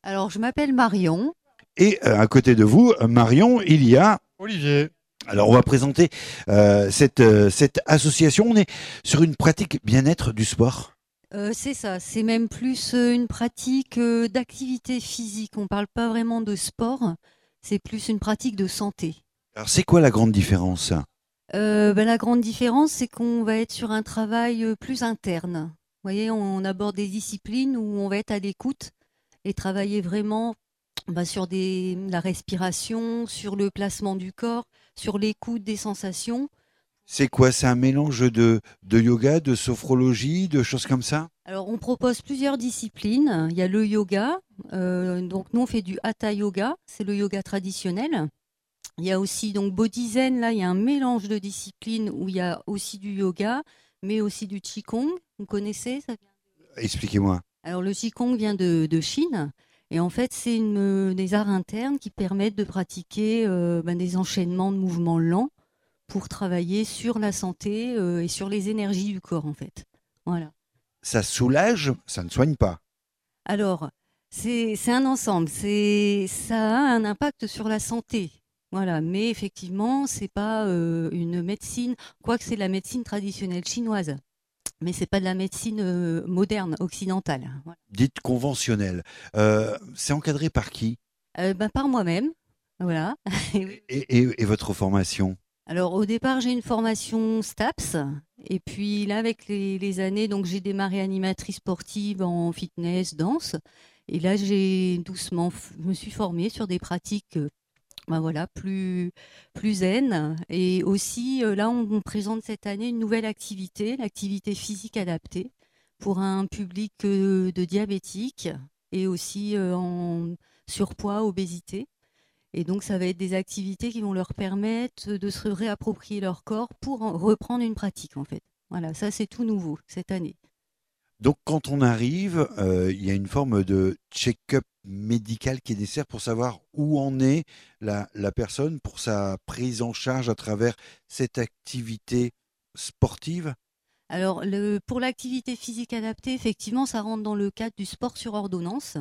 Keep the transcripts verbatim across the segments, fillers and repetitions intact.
Alors, je m'appelle Marion. Et euh, à côté de vous, Marion, il y a... Olivier. Alors, on va présenter euh, cette, euh, cette association. On est sur une pratique bien-être du sport. Euh, c'est ça, c'est même plus euh, une pratique euh, d'activité physique. On ne parle pas vraiment de sport, c'est plus une pratique de santé. Alors, c'est quoi la grande différence? Euh, ben, la grande différence, c'est qu'on va être sur un travail euh, plus interne. Vous voyez, on aborde des disciplines où on va être à l'écoute et travailler vraiment ben, sur des, la respiration, sur le placement du corps, sur l'écoute des sensations. C'est quoi? C'est un mélange de, de yoga, de sophrologie, de choses comme ça? Alors, on propose plusieurs disciplines. Il y a le yoga. Euh, donc, nous, on fait du hatha yoga. C'est le yoga traditionnel. Il y a aussi donc Body Zen. Là, il y a un mélange de disciplines où il y a aussi du yoga, mais aussi du Qigong. Vous connaissez ça? Expliquez-moi. Alors, le Qigong vient de, de Chine. Et en fait, c'est une, des arts internes qui permettent de pratiquer euh, ben, des enchaînements de mouvements lents pour travailler sur la santé euh, et sur les énergies du corps, en fait. Voilà. Ça soulage, ça ne soigne pas. Alors, c'est c'est un ensemble. C'est ça a un impact sur la santé. Voilà, mais effectivement, c'est pas euh, une médecine, quoique c'est de la médecine traditionnelle chinoise, mais c'est pas de la médecine euh, moderne occidentale. Voilà. Dites conventionnel. Euh, c'est encadré par qui? Euh, ben, par moi-même, voilà. et, et- et votre formation? Alors au départ, j'ai une formation STAPS et puis là avec les, les années, donc j'ai démarré animatrice sportive en fitness, danse et là j'ai doucement, f- je me suis formée sur des pratiques euh, ben voilà, plus, plus zen et aussi euh, là on, on présente cette année une nouvelle activité, l'activité physique adaptée pour un public euh, de diabétiques et aussi euh, en surpoids, obésité. Et donc, ça va être des activités qui vont leur permettre de se réapproprier leur corps pour en- reprendre une pratique, en fait. Voilà, ça, c'est tout nouveau cette année. Donc, quand on arrive, euh, il y a une forme de check-up médical qui est nécessaire pour savoir où en est la, la personne pour sa prise en charge à travers cette activité sportive. Alors, le, pour l'activité physique adaptée, effectivement, ça rentre dans le cadre du sport sur ordonnance,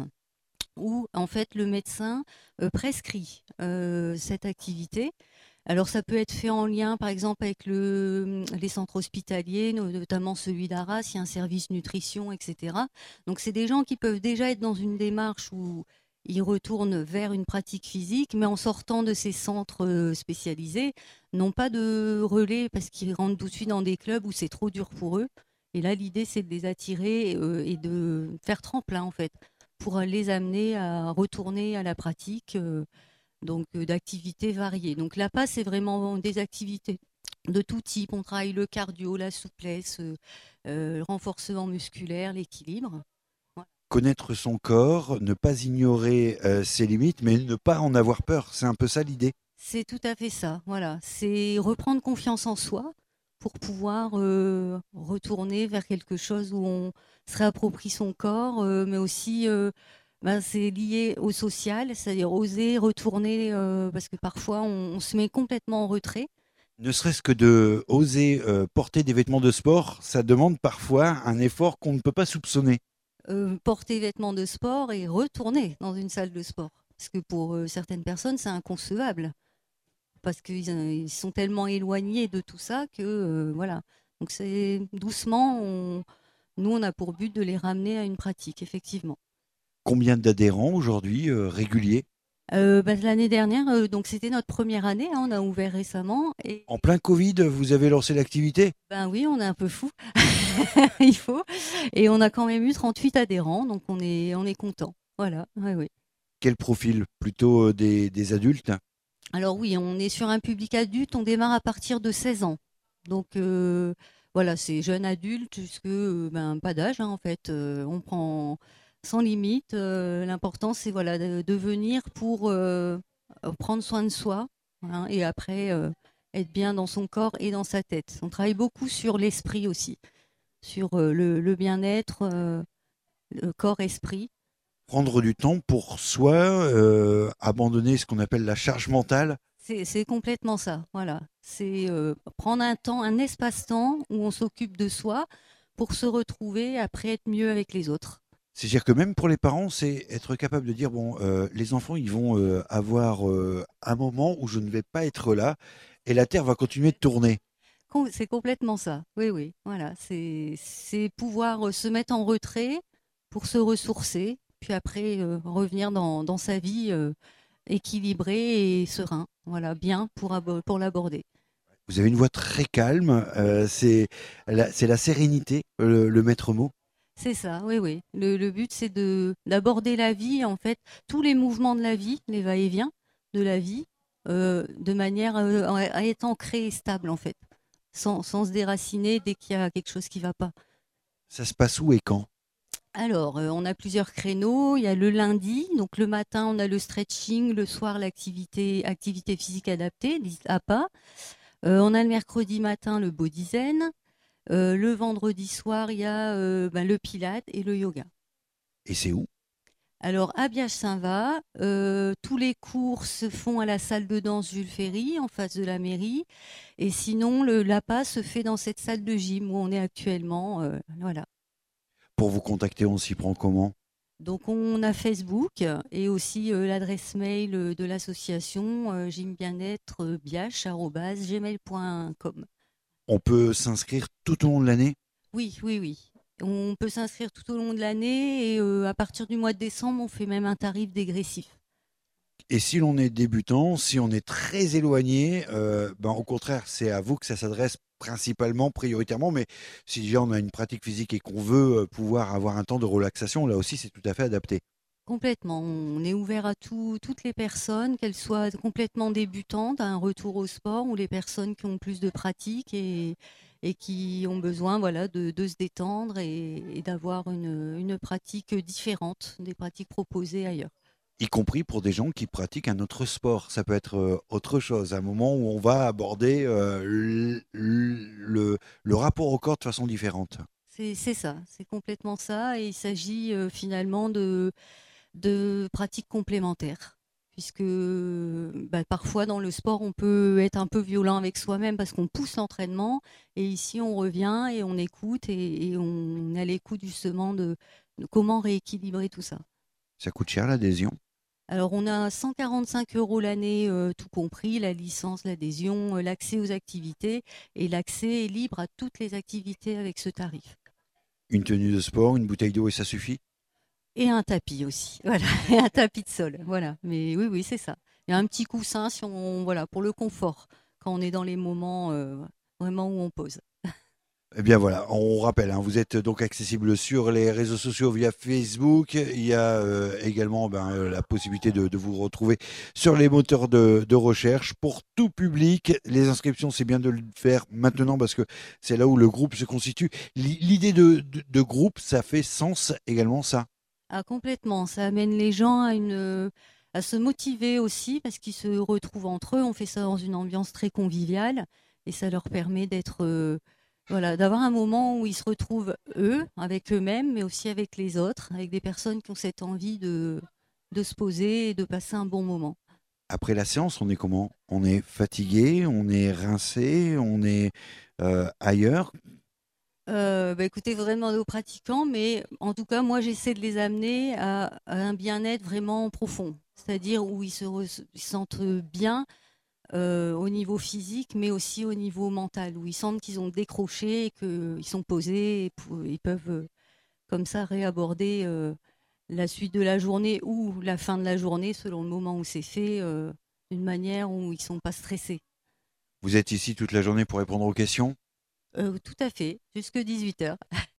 où, en fait, le médecin euh, prescrit euh, cette activité. Alors, ça peut être fait en lien, par exemple, avec le, les centres hospitaliers, no- notamment celui d'Arras, il y a un service nutrition, et cetera. Donc, c'est des gens qui peuvent déjà être dans une démarche où ils retournent vers une pratique physique, mais en sortant de ces centres euh, spécialisés, n'ont pas de relais parce qu'ils rentrent tout de suite dans des clubs où c'est trop dur pour eux. Et là, l'idée, c'est de les attirer euh, et de faire tremplin, en fait, pour les amener à retourner à la pratique. Euh, donc euh, d'activités variées. Donc l'A P A, c'est vraiment des activités de tout type. On travaille le cardio, la souplesse, euh, euh, le renforcement musculaire, l'équilibre. Voilà. Connaître son corps, ne pas ignorer euh, ses limites, mais ne pas en avoir peur. C'est un peu ça l'idée. C'est tout à fait ça. Voilà, c'est reprendre confiance en soi pour pouvoir euh, retourner vers quelque chose où on se réapproprie son corps, euh, mais aussi euh, ben, c'est lié au social, c'est-à-dire oser retourner euh, parce que parfois on, on se met complètement en retrait. Ne serait-ce que de oser euh, porter des vêtements de sport, ça demande parfois un effort qu'on ne peut pas soupçonner. Euh, porter vêtements de sport et retourner dans une salle de sport. Parce que pour euh, certaines personnes, c'est inconcevable. Parce qu'ils euh, ils sont tellement éloignés de tout ça que euh, voilà. Donc c'est doucement, on- nous on a pour but de les ramener à une pratique, effectivement. Combien d'adhérents aujourd'hui euh, réguliers? Euh, bah, l'année dernière, euh, donc c'était notre première année, hein, on a ouvert récemment et En plein Covid, vous avez lancé l'activité? ben oui, on est un peu fou, il faut, et on a quand même eu trente-huit adhérents, donc on est on est content. Voilà, ouais, ouais. Quel profil? Plutôt euh, des, des adultes? Alors oui, on est sur un public adulte, on démarre à partir de seize ans. Donc euh, voilà, c'est jeune adulte jusque euh, ben, pas d'âge hein, en fait. Euh, on prend sans limite. Euh, l'important c'est voilà de, de venir pour euh, prendre soin de soi hein, et après euh, être bien dans son corps et dans sa tête. On travaille beaucoup sur l'esprit aussi, sur euh, le, le bien-être, euh, le corps-esprit. Prendre du temps pour soi, euh, abandonner ce qu'on appelle la charge mentale. C'est c'est complètement ça, voilà. C'est euh, prendre un temps, un espace-temps où on s'occupe de soi pour se retrouver après être mieux avec les autres. C'est-à-dire que même pour les parents, c'est être capable de dire, bon, euh, les enfants, ils vont euh, avoir euh, un moment où je ne vais pas être là et la Terre va continuer de tourner. Com- C'est complètement ça. Oui, oui. Voilà. C'est, c'est pouvoir euh, se mettre en retrait pour se ressourcer, puis après euh, revenir dans, dans sa vie euh, équilibré et serein. Voilà, bien pour, abo- pour l'aborder. Vous avez une voix très calme, euh, c'est la, c'est la sérénité, le, le maître mot. C'est ça, oui, oui. Le, le but, c'est de d'aborder la vie, en fait, tous les mouvements de la vie, les va-et-vient de la vie, euh, de manière euh, à à être ancré et stable, en fait, sans, sans se déraciner dès qu'il y a quelque chose qui va pas. Ça se passe où et quand? Alors, euh, on a plusieurs créneaux. Il y a le lundi, donc le matin, on a le stretching, le soir, l'activité activité physique adaptée, dite A P A. Euh, on a le mercredi matin, le body zen. Euh, le vendredi soir, il y a euh, ben, le pilate et le yoga. Et c'est où? Alors, à Biage-Saint-Va, euh, tous les cours se font à la salle de danse Jules Ferry, en face de la mairie. Et sinon, le l'A P A se fait dans cette salle de gym où on est actuellement. Euh, voilà. Pour vous contacter, on s'y prend comment? Donc, on a Facebook et aussi euh, l'adresse mail euh, de l'association euh, gym bien-être euh, biache arobase gmail point com. On peut s'inscrire tout au long de l'année? Oui, oui, oui. On peut s'inscrire tout au long de l'année et euh, à partir du mois de décembre, on fait même un tarif dégressif. Et si l'on est débutant, si on est très éloigné, euh, ben, au contraire, c'est à vous que ça s'adresse principalement, prioritairement. Mais si déjà on a une pratique physique et qu'on veut euh, pouvoir avoir un temps de relaxation, là aussi, c'est tout à fait adapté. Complètement. On est ouvert à tout- toutes les personnes, qu'elles soient complètement débutantes, à un retour au sport, ou les personnes qui ont plus de pratique et, et qui ont besoin voilà, de, de se détendre et, et d'avoir une, une pratique différente des pratiques proposées ailleurs. Y compris pour des gens qui pratiquent un autre sport. Ça peut être euh, autre chose, un moment où on va aborder euh, l- l- le, le rapport au corps de façon différente. C'est c'est ça, c'est complètement ça. Et il s'agit euh, finalement de, de pratiques complémentaires. Puisque bah, parfois dans le sport, on peut être un peu violent avec soi-même parce qu'on pousse l'entraînement. Et ici, on revient et on écoute et, et on est à l'écoute justement de, de comment rééquilibrer tout ça. Ça coûte cher l'adhésion. Alors, on a cent quarante-cinq euros l'année, euh, tout compris, la licence, l'adhésion, euh, l'accès aux activités. Et l'accès est libre à toutes les activités avec ce tarif. Une tenue de sport, une bouteille d'eau et ça suffit. Et un tapis aussi, voilà, et un tapis de sol, voilà. Mais oui, oui, c'est ça. Il y a un petit coussin si on, voilà, pour le confort, quand on est dans les moments euh, vraiment où on pose. Eh bien voilà, on rappelle, hein, vous êtes donc accessible sur les réseaux sociaux via Facebook. Il y a euh, également ben, euh, la possibilité de, de vous retrouver sur les moteurs de, de recherche pour tout public. Les inscriptions, c'est bien de le faire maintenant parce que c'est là où le groupe se constitue. L'i- L'idée de, de, de groupe, ça fait sens également ça. Ah, complètement, ça amène les gens à une, à se motiver aussi parce qu'ils se retrouvent entre eux. On fait ça dans une ambiance très conviviale et ça leur permet d'être, euh, voilà, d'avoir un moment où ils se retrouvent eux, avec eux-mêmes, mais aussi avec les autres, avec des personnes qui ont cette envie de, de se poser et de passer un bon moment. Après la séance, on est comment? On est fatigué, on est rincé, on est euh, ailleurs. Heu, bah, écoutez, il faudrait demander aux pratiquants, mais en tout cas, moi, j'essaie de les amener à à un bien-être vraiment profond. C'est-à-dire où ils se res ils se sentent bien, heu, au niveau physique, mais aussi au niveau mental, où ils sentent qu'ils ont décroché et qu'ils sont posés et pou ils peuvent, heu, comme ça réaborder, heu, la suite de la journée ou la fin de la journée selon le moment où c'est fait, heu, d'une manière où ils sont pas stressés. Vous êtes ici toute la journée pour répondre aux questions. Heu, tout à fait, jusque dix-huit heures.